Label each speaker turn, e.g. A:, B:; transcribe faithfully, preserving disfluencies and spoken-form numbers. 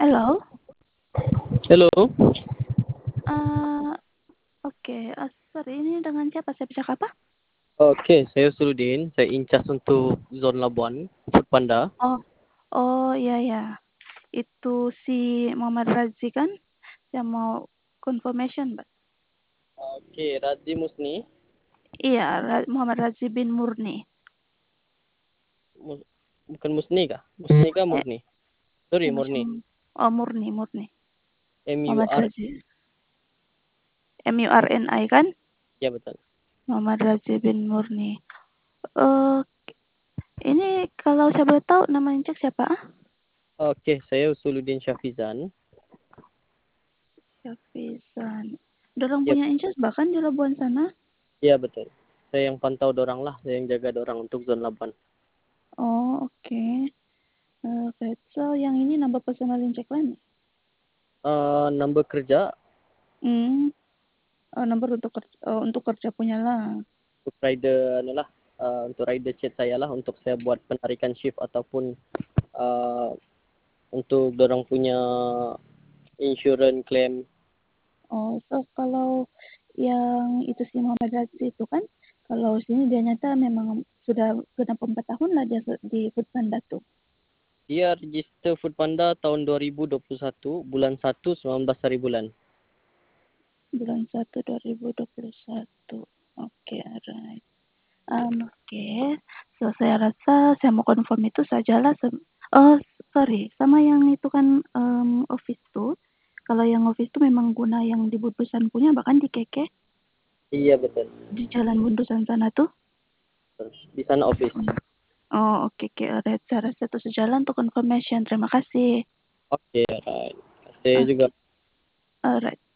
A: Halo?
B: Halo.
A: Eee, oke, eee, sorry ini dengan siapa? Saya bisa apa?
B: Oke, saya Usuluddin. Saya in charge untuk Zon Labuan, Foodpanda.
A: Oh. Oh, iya ya. Itu si Muhammad Razi kan? Yang mau confirmation, Mbak.
B: Oke, Razi Musni.
A: Iya, Ra Muhammad Razi bin Murni.
B: Mus bukan Musni kah? Musni kah
A: Eh,
B: Murni? Sorry,
A: ya
B: Murni.
A: macam oh Murni Murni.
B: M U
A: Muhammad
B: R.
A: Razi. M U R N I kan?
B: Ya, betul.
A: Muhammad Razi bin Murni. Eee, ini kalau saya boleh tahu nama in charge siapa?
B: Oke, saya Usuluddin Syafizan.
A: Syafizan. Dorang
B: Yap.
A: punya in charge bahkan di Labuan sana?
B: Ya, betul. Saya yang pantau dorang lah, saya yang jaga dorang untuk Zon Labuan.
A: Oh, oke. Oke, so yang ini nambah personal in check lain?
B: Uh, number kerja
A: Hmm. Oh, nomor untuk kerja, oh, untuk kerja punya lah.
B: untuk rider anu lah, uh, untuk rider chat saya lah untuk saya buat penarikan shift ataupun uh, untuk dorang punya insurance claim.
A: Oh, so kalau yang itu si Muhammad Razi itu kan, kalau sini dia nyata memang sudah genap empat tahun lah dia di Foodpanda tuh.
B: Dia register Foodpanda tahun dua ribu dua puluh satu, bulan satu, sembilan belas hari bulan.
A: Bulan satu dua ribu dua puluh satu. Oke, okay, alright. Um, Oke, okay. So saya rasa saya mau confirm itu sajalah. Oh, sorry, sama yang itu kan um, office tuh. Kalau yang office tuh memang guna yang di Budusan punya, bahkan di Keke.
B: Iya, betul.
A: Di Jalan Bundusan sana tuh?
B: Di sana office.
A: Oh, oke, oke, alright. Saya rasa itu sejalan untuk confirmation. Terima kasih.
B: Oke, alright. Saya juga
A: Oke, alright.